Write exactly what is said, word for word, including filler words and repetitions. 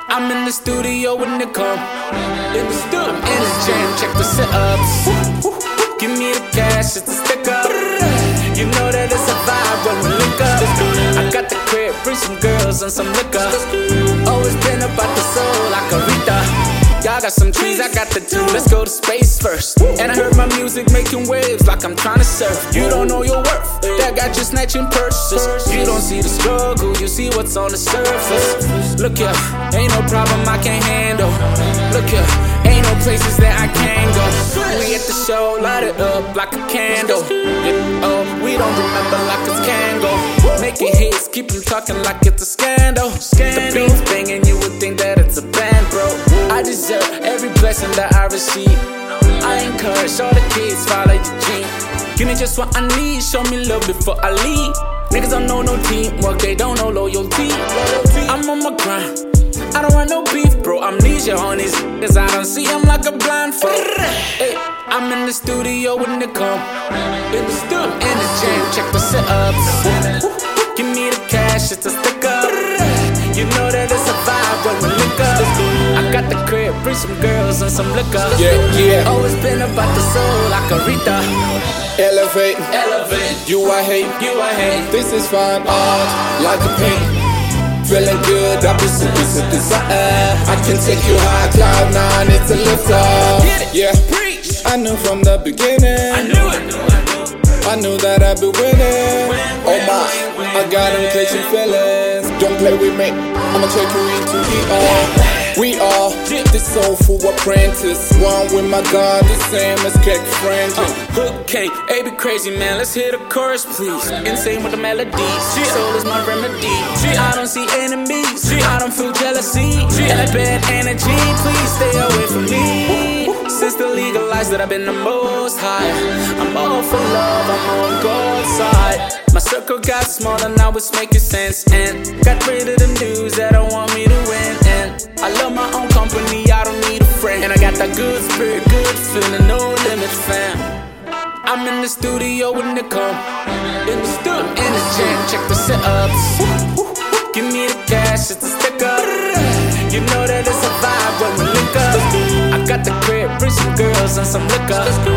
I'm in the studio with Nicole. In the studio, I'm in the jam, check the setups. Give me the cash, it's a sticker. You know that it's a vibe when we link up. I got the crib, bring some girls and some liquor. Always been about the soul like a Rita. Y'all got some trees, I got the two. Let's go to space first. And I heard my music making waves like I'm trying to surf. You don't know your worth, that got you snatching purses. You don't see the struggle, you see what's on the surface. Look here, ain't no problem I can't handle. Look here, ain't no places that I can't go. We at the show, light it up like a candle. Yeah, oh, we don't remember like it's Kango. Making hits, keep them talking like it's a scandal. The beats banging, you would think that it's a band, bro. I deserve every blessing that I receive. I encourage all the kids, follow your dream. Give me just what I need, show me love before I leave. Niggas don't know no teamwork, they don't know loyalty. I'm on my grind, I don't want no beef, bro. Amnesia on these cause I don't see them like a blindfold. Hey, I'm in the studio with Nicole. In the studio, I'm in the jam, check the setups. Give me the cash, it's a sticker. You know that it's a vibe when we link up. I got the crib, bring some girls and some liquor. Yeah, yeah. Always been about the soul like a Rita. Elevate, elevate. You I hate, you I hate. This is fine art, like a paint. Feeling good, I've been super, super something. I can take you high, cloud nine, it's a lift off. Get it, yeah. Preach. I knew from the beginning. I knew, I knew, I knew. I knew that I'd be winning. Win, Oh win, my, win, win, I got them catching feelings. Don't play with me, I'ma take you into the all. We are the soulful apprentice. One with my God, the same as Keck Franklin. Uh, okay, A be crazy, man. Let's hear the chorus, please. Insane with the melodies. Soul is my remedy. I don't see enemies. I don't feel jealousy. That bad energy, please stay away from me. Since the legalized that I've been the most high. I'm all for love, I'm on God's side. My circle got smaller, now it's making sense. And got rid of them dudes that don't want me to win. And I love my own company, I don't need a friend. And I got that good spirit, good feeling, no limit, fam. I'm in the studio with Nicole. In the studio, I'm in the jam, check the setups. Give me the cash, it's a sticker. You know that it's a vibe when we link up. I got the crib, bring some girls and some liquor.